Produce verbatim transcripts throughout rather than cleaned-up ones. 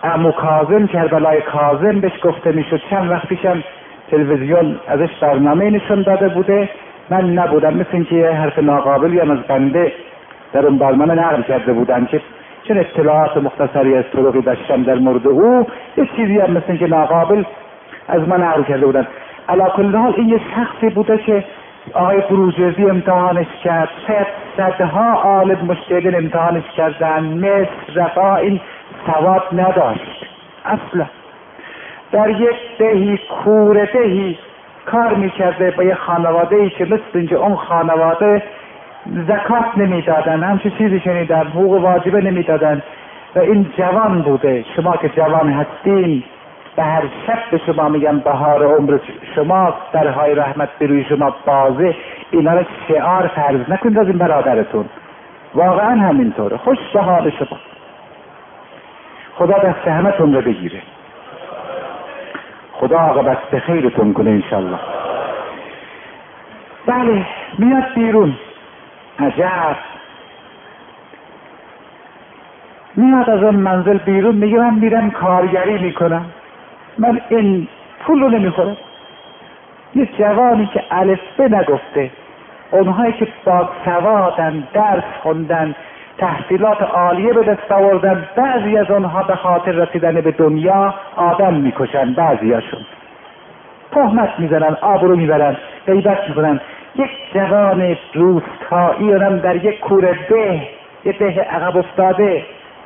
عمو کاظم، کربلای کاظم بهش گفته میشد. چند وقت پیشم تلویزیون ازش برنامه نشون داده بوده، من نبودم، مثل اینکه یه حرف ناقابلی هم از بنده در اون برنامه نقل کرده بودن که چون اطلاعات مختصری از طرقی داشتم در مورد او، یه چیزی هم مثل اینکه ناقابل از من نقل کرده بودن. علی کل حال این یه شخصی بوده که آقای بروجردی امتحانش کرد، شاید صدها عالم مجتهدین امتحانش کردن، مصر رفاه این سواد نداشت اصلا. در یک دهی کوره دهی کار میکرده با یه خانواده ای که مثل اینجا اون خانواده زکات نمیدادن، همچه چیزی شنیدن، حقوق واجبه نمیدادن و این جوان بوده. شما که جوان هستین به هر شب به شما میگم بهار عمر شما، درهای رحمت بروی شما بازه، اینا رو شعار فرض نکنید از این برادرتون، واقعا همینطوره. خوش به حال شما، خدا دست همتون رو بگیره، خدا عاقبت به خیرتون کنه انشالله. بله میاد بیرون، عجب، میاد از اون منزل بیرون، میگه من میرم کارگری میکنم، من این پول رو نمیخورم. یه جوانی که الف ب نگفته، اونهایی که با سوادن، درس خوندن، تحصیلات عالیه به دست آوردن، بعضی از اونها به خاطر رسیدن به دنیا آدم میکشن، بعضیاشون تهمت میزنن، آبرو میبرن، غیبت میکنن. یک جوان روستایی اونم در یک کوره ده، یک ده عقب افتاده،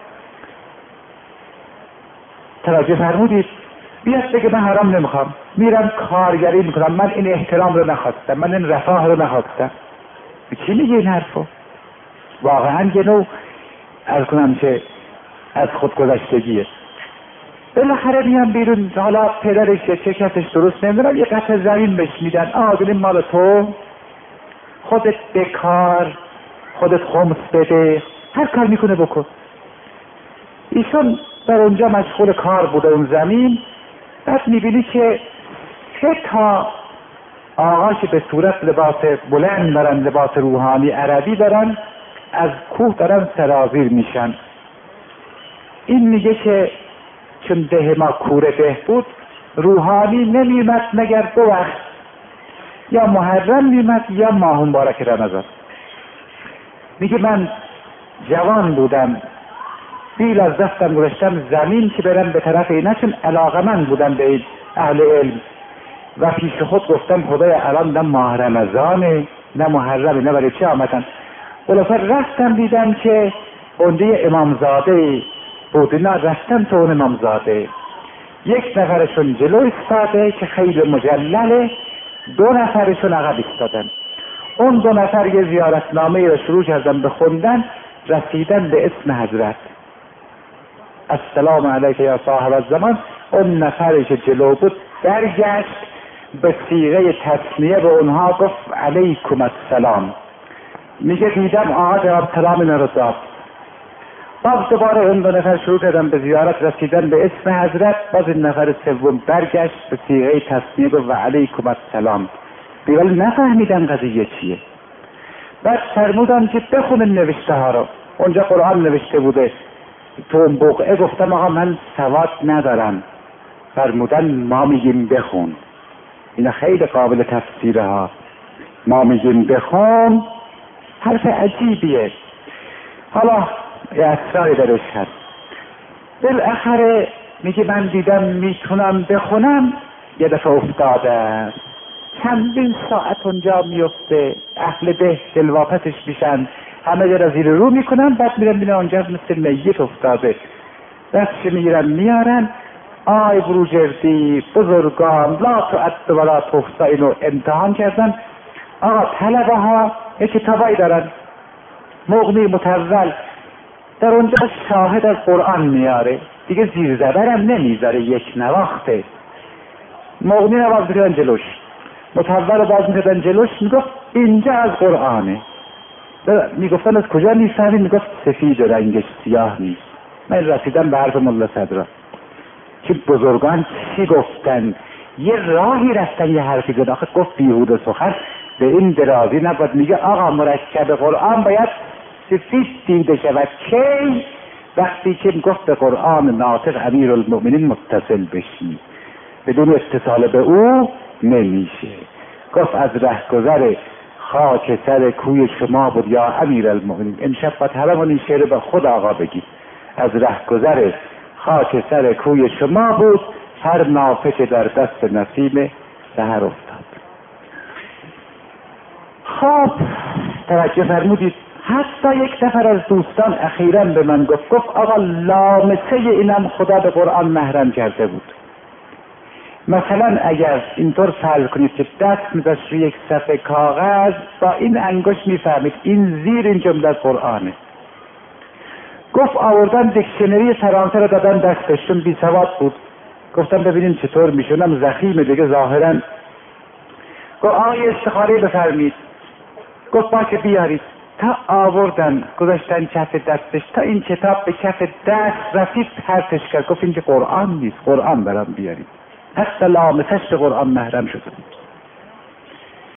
توجه فرمودید، بیاد بگه من حرام نمیخوام، میرم کارگری میکنم، من این احترام رو نخواستم، من این رفاه رو نخواستم. چی میگه این حرفو؟ واقعا یه نوع از کنم که از خودگذشتگیه. بالاخره میام بیرون، حالا پدرش چه کسش درست نمیدونم، یه قطع زمین بهش میدن، آه این مال تو، خودت بکار، خودت خمس بده، هر کار میکنه بکن. ایشون در اونجا مشغول کار بوده اون زمین. بعد میبینی که سه تا آقا که به صورت لباس بلند دارن، لباس روحانی عربی دارن، از کوه دارن سرازیر میشن. این میگه که چون ده ما کوره ده بود، روحانی نمیمد مگر دو وقت، یا محرم میمد یا ماه مبارک رمضان. میگه من جوان بودم، بیل از دستم گذاشتم زمین که برم به طرف اینا، چون علاقمند بودم به این اهل علم و پیش خود گفتم خدای الان نه ماه رمضانه نه محرمه، نه برای چه آمدن. خلاصه رفتم دیدم که اونده امامزاده بود، اینا رفتم تو اون امامزاده، یک نفرشون جلو ایستاده که خیلی مجلله، دو نفرشون عقب ایستادن. اون دو نفر یه زیارتنامه رو شروع کردن به خوندن، رسیدن به اسم حضرت، السلام علیک یا صاحب الزمان. اون نفری که جلو بود درگشت به صیغه تسمیه به اونها گفت علیکم السلام. میگه دیدم آقا جواب سلام اینا رو داد. باز دوباره اون دو نفر شروع کردن به زیارت، رسیدن به اسم حضرت، باز این نفر سوم برگشت به صیغه تسمیه گفت و علیکم السلام. دیگه نفهمیدن قضیه چیه. بعد فرمودن که بخونن نوشته ها رو، اونجا قرآن نوشته بوده. تو اون بقعه گفتم آقا من سواد ندارم، فرمودن ما میگیم بخون. اینا خیلی قابل تفسیره ها، ما میگیم بخون حرف عجیبیه. حالا یه اسراری درش هست. بالاخره میگه من دیدم میتونم بخونم، یه دفعه افتادم، چندین ساعت اونجا میفته، اهل ده دلواپسش میشن، همه جا را زیر رو میکنن، بعد میرن بینه اونجا مثل میت افتاده، دستش میگیرن میارن. آی بروجردی بزرگان لا تعد ولا تحصی اینو امتحان کردن. آقا طلبه ها یه کتابایی دارن، مغنی متول، در اونجا شاهد از قرآن میاره، دیگه زیر زبرم نمیذاره، یک نواخته. مغنی رو باز میکردن جلوش، متول رو باز میکردن جلوش، میگفت اینجا از قرآنه. میگفتن از کجا نیستن؟ میگفت سفید و رنگش سیاه نیست. من رسیدم به حرف ملا صدرا که بزرگان چی گفتن، یه راهی رفتن یه حرفی زد، آخه گفت بیهوده سخن به این درازی نبود. میگه آقا مرکب قرآن باید سفید دیده شود، کی وقتی که گفت به قرآن ناطق امیرالمؤمنین متصل بشی، بدون اتصال به او نمیشه. گفت از رهگذر خاک سر کوی شما بود یا امیرالمؤمنین. امشب باید هممون این شعر به خود آقا بگید. از رهگذر خاک سر کوی شما بود هر نافه که در دست نسیم سحر افتاد. خب توجه فرمودید، حتی یک نفر از دوستان اخیراً به من گفت گفت آقا لامسه اینم خدا به قرآن محرم کرده بود. مثلا اگر اینطور فرض کنید که دست می‌ذاشت روی یک صفحه کاغذ با این انگشت میفهمید این زیر این جمله از قرآنه. گفت آوردن دیکشنری فرانسه رو دادن دستش، چون بی سواد بود. گفتم ببینیم چطور میشه، اونم ضخیمه دیگه ظاهراً. گفت آقا یه استخاره بفرمید. گفت باشه بیارید. تا آوردن گذاشتن کف دستش تا این کتاب به کف دست رسید پرتش کرد. گفت این که قرآن نیست، قرآن برام بیارید. حتی لامسش به قرآن محرم شد.